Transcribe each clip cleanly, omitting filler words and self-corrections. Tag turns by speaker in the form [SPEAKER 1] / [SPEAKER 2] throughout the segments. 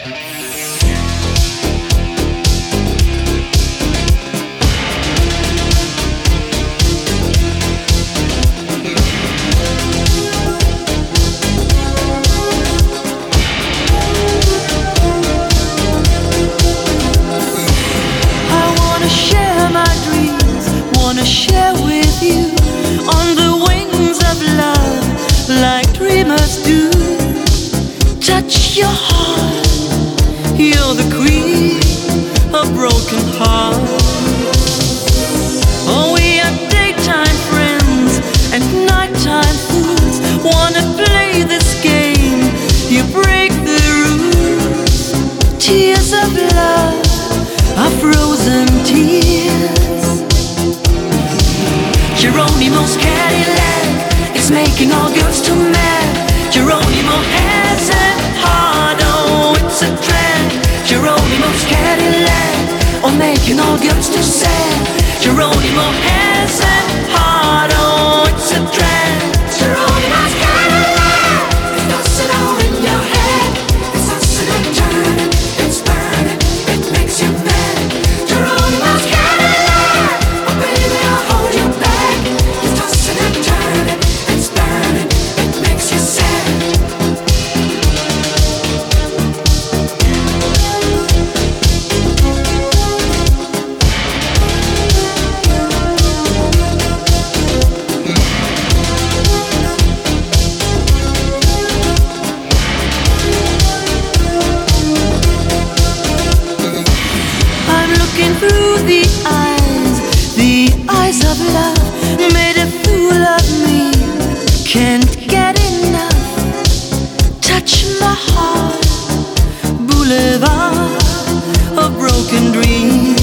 [SPEAKER 1] Wanna share with you on the wings of love, like dreamers do. Touch your heart, you're the queen of broken hearts. Oh, we are daytime friends and nighttime fools. Wanna play this game, you break the rules. Tears of love are frozen tears. Geronimo's Cadillac is making all girls too mad. Geronimo has a heart, oh, it's a drag. Geronimo's Cadillac, oh, making all girls too sad. Geronimo has a heart, oh, it's a drag. Geronimo's Cadillac, it's tossing all in your head. It's tossing and turning, it's burning, it makes you mad. Geronimo's Cadillac, oh baby, I'll hold you back. Through the eyes of love, made a fool of me. Can't get enough. Touch my heart, boulevard of broken dreams.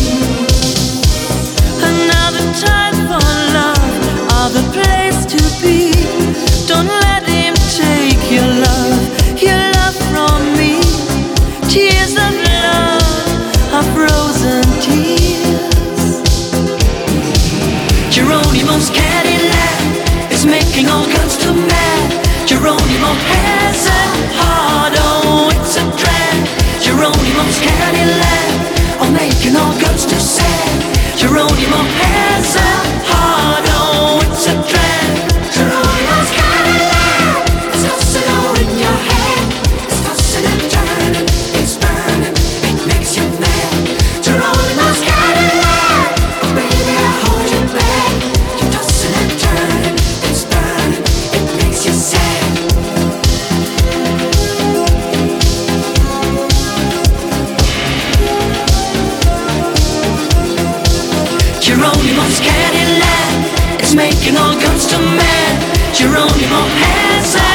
[SPEAKER 1] Another time for love, other place to be. Don't let him take your love from me. Tears of love are frozen tears. Geronimo's Cadillac is making all girls too mad. Geronimo has a heart, oh, it's a drag. Geronimo's Cadillac, oh, making all girls too sad. Geronimo has a heart, oh, it's a drag. Geronimo's Cadillac, it's tossing all in your head. It's tossing and turning, it's burning, it makes you mad. Geronimo's Cadillac, oh baby, I'll hold you back. You're tossing and turning, it's burning, it makes you sad. Geronimo's Cadillac, it's making all girls too mad. Geronimo has a